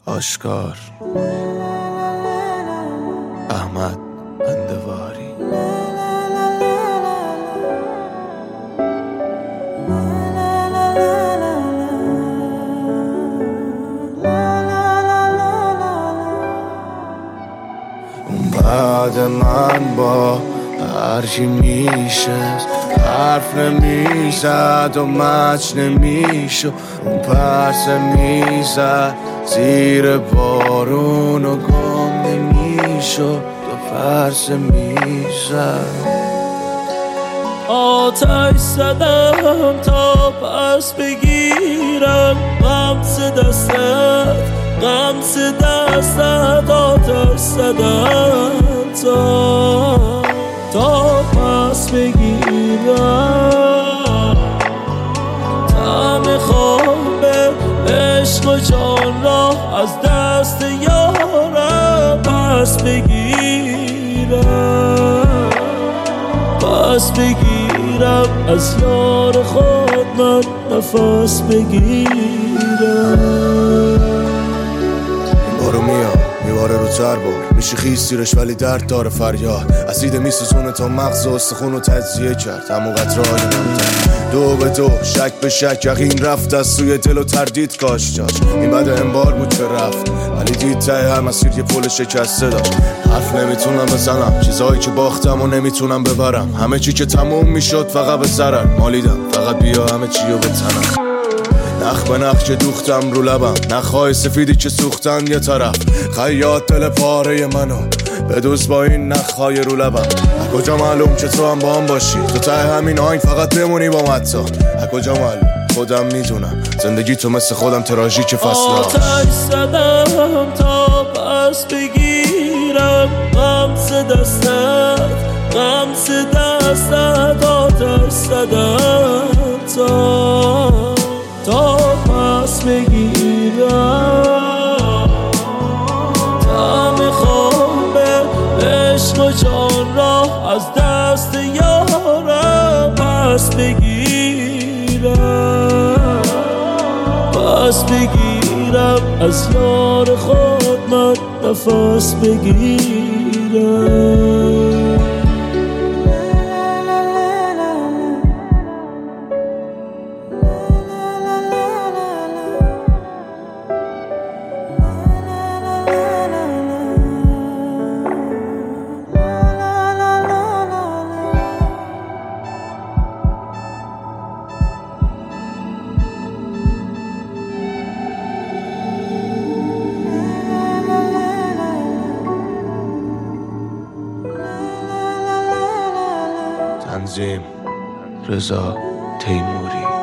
آشکار احمد بندواری. اون بعد من با هرچی میشه حرف نمیزد و مچ نمیشو، اون پرسه میزد زیر بارون و گم نمیشو، دو پرسه میزد. آتش زدم تا پس بگیرم غمز دستت، غمز دستت. آتش زدم تا پس بگیرم طعم خواب عشق و جان را از دست یارم پس بگیرم، پس بگیرم از یار خود من نفس بگیرم. بارو میاد میواره رو تر بار، میشه خیز تیرش ولی درد داره فریاد. اسید میسوزونه تا مغز و استخون رو تجزیه کرد، همون قطرهای ممتن دو به دو، شک به شک، یقین رفت از سوی دل و تردید کاش جاش. این بعد انبار بود که رفت ولی دید ته هر مسیر یه پل شکسته داشت. حرف نمیتونم بزنم چیزایی که باختم و نمیتونم ببرم، همه چی که تموم میشد فقط به ضرر مالیدم، فقط بیا همه چی رو بتنم. نخ به نخ که دوختم رو لبم، نخهای سفیدی که سوختن یه طرف. خیاط دل پاره منو بدوز با این نخهای رو لبم. از کجا معلوم که تو هم با هم باشی، تو ته همین آهنگ فقط بمونی با متا. از کجا معلوم خودم میدونم زندگی تو مثل خودم تراژیک فصل. آتش زدم تا پس بگیرم غمز دستت، غمز دستت. آتش زدم تا پس بگیرم طعم خواب عشق و جان را از دست یارم پس بگیرم، پس بگیرم از یار خود من نفس بگیرم. تنظیم رضا تیموری.